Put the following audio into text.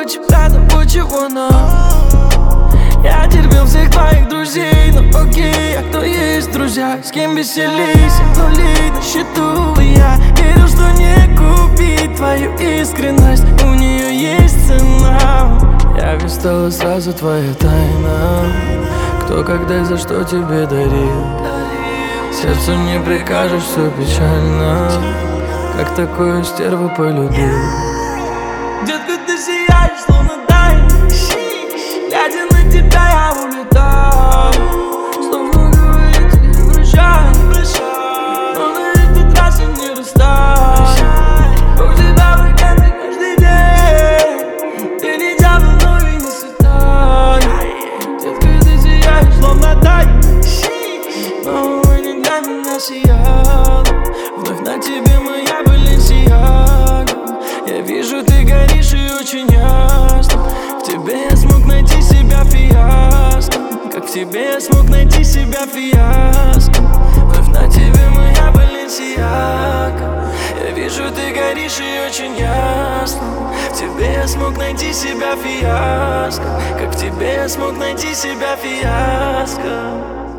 короче, про тобой чего нам. Я терпел всех твоих друзей, но окей, а кто есть друзья? С кем веселись, нули на счету. И я верю, что не купить твою искренность, у нее есть цена. Я ведь стала сразу твоя тайна. Кто, когда и за что тебе дарил? Сердцу не прикажешь, все печально. Как такую стерву полюбил? Детка, ты сияешь, словно дай. Глядя на тебя, я улетаю. Словно говорит тебе прощай, но на этот раз я не расстаюсь. У тебя уикенды каждый день. Ты не дьявол, но и не святой. Детка, ты сияешь, словно дай. Но увы, не для меня сияла. Вновь на тебе моя Баленсиага. Я вижу, ты горишь и очень ясно. В тебе я смог найти себя, фиаско. Как в тебе я смог найти себя, фиаско. Вновь на тебе моя Баленсиага. Я вижу, ты горишь и очень ясно. В тебе я смог найти себя, фиаско. Как в тебе я смог найти себя, фиаско.